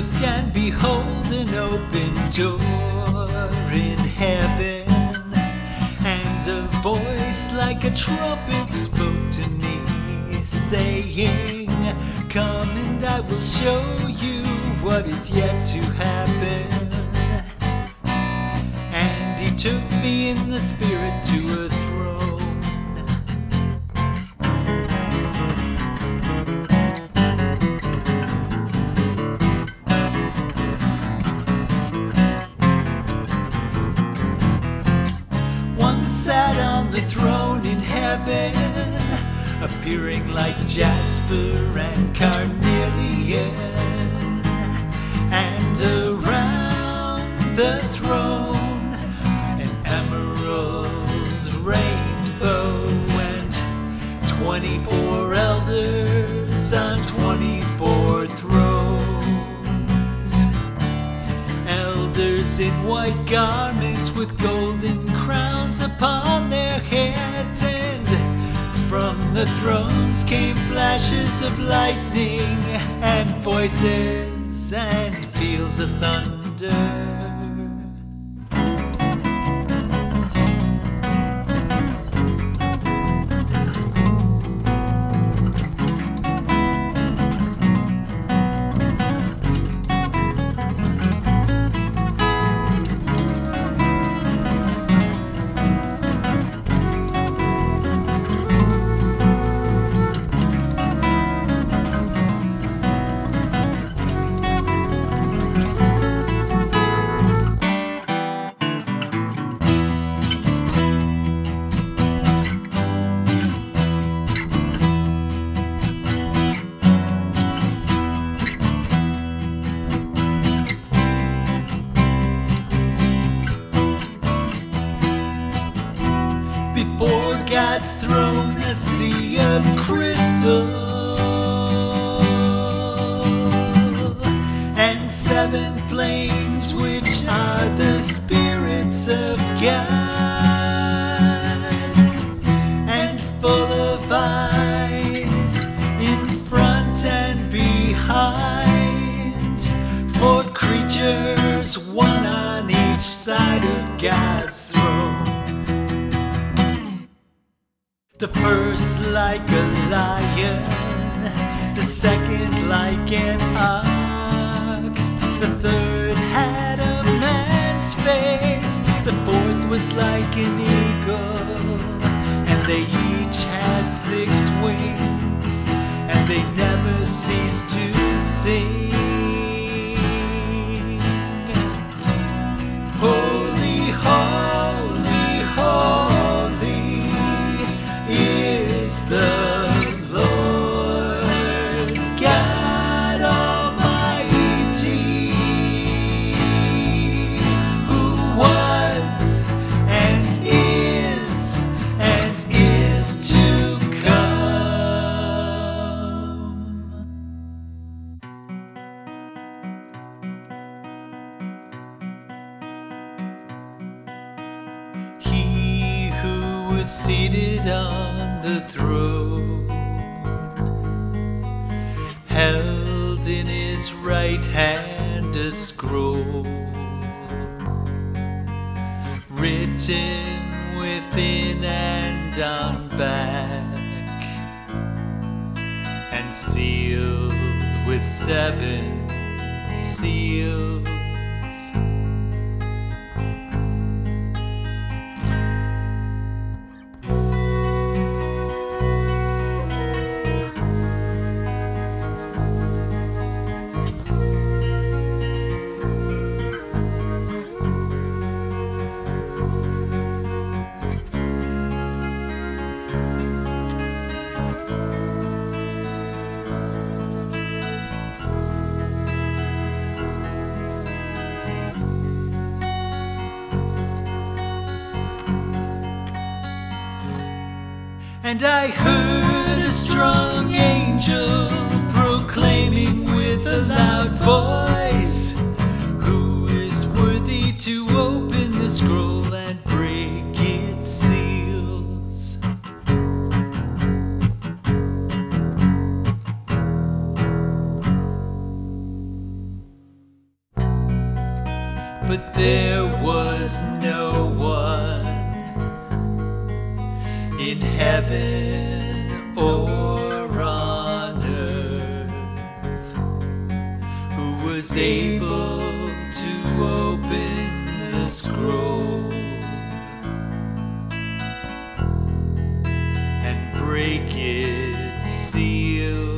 looked, and behold, an open door in heaven, and a voice like a trumpet spoke to me, saying, "Come and I will show you what is yet to happen." And he took me in the spirit to a throne. One sat on the throne in heaven, appearing like jasper and carnelian, and around the throne an emerald rainbow, and 24 elders on 24 thrones, elders in white garments with golden crowns upon their heads, and from the thrones came flashes of lightning and voices and peals of thunder. Before God's throne, a sea of crystal, and 7 flames, which are the spirits of God, and full of eyes in front and behind, 4 creatures, one on each side of God's throne. The first like a lion, the second like an ox, the third had a man's face, the fourth was like an eagle, and they each had 6 wings, and they never ceased to sing. Holy, holy, holy is the Lord God Almighty, who was and is to come. He who was seated on the throne held in his right hand a scroll, written within and on back, and sealed with 7 seals. And I heard a strong angel proclaiming with a loud voice, "Who is worthy to open the scroll and break its seals?" but there was no one in heaven or on earth who was able to open the scroll and break its seals.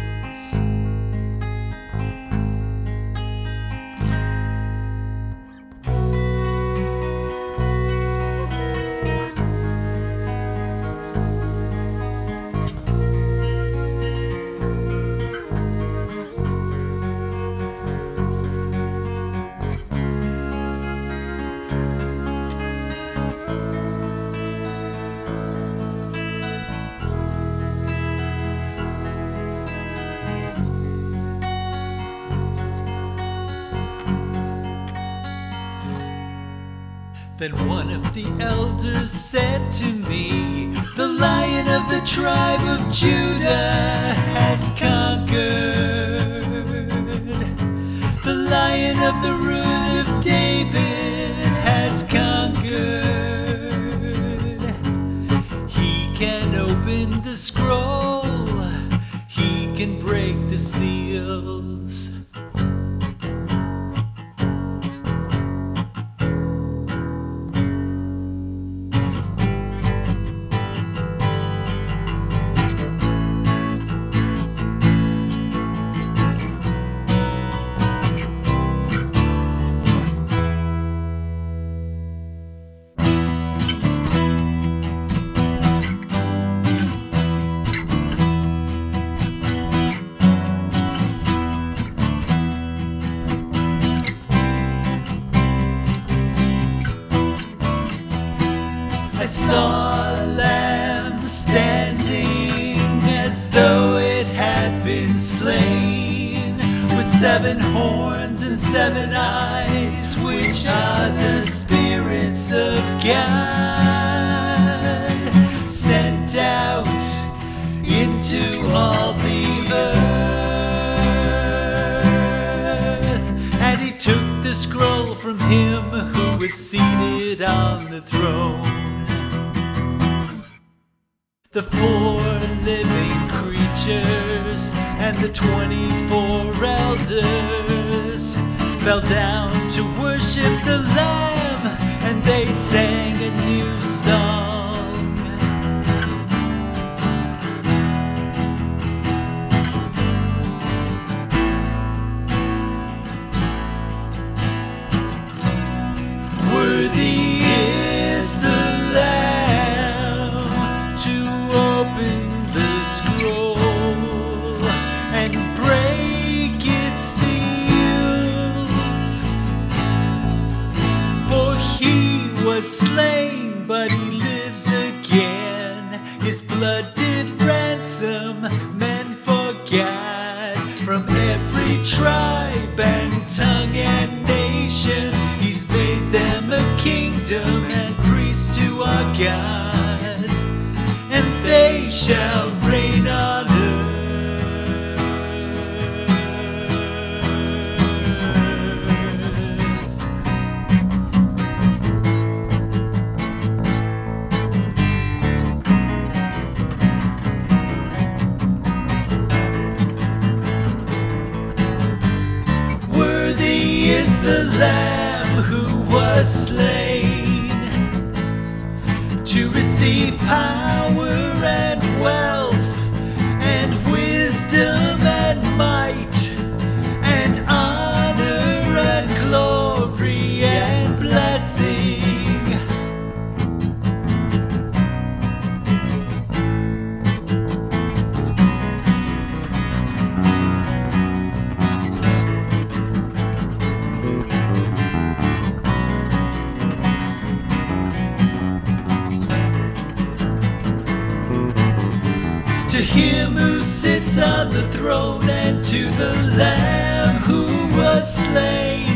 Then one of the elders said to me, "The Lion of the tribe of Judah has conquered. The Lion of the root of David has conquered. He can open the scroll, he can break the seals." I saw lambs standing as though it had been slain, with 7 horns and 7 eyes, which are the spirits of God, sent out into all the earth. And he took the scroll from him who was seated on the throne. The 4 living creatures and the 24 elders fell down to worship the Lamb, and they sang a new song. Worthy is the Lamb to open the scroll and break its seals. For he was slain, but he lives again. His blood did ransom men for God, from every tribe and tongue and nation. He's made them a kingdom and priests to our God, and they shall reign on earth. Worthy is the Lamb who was slain to receive power and wealth and wisdom and might and honor and glory and blessing. To him who sits on the throne and to the Lamb who was slain,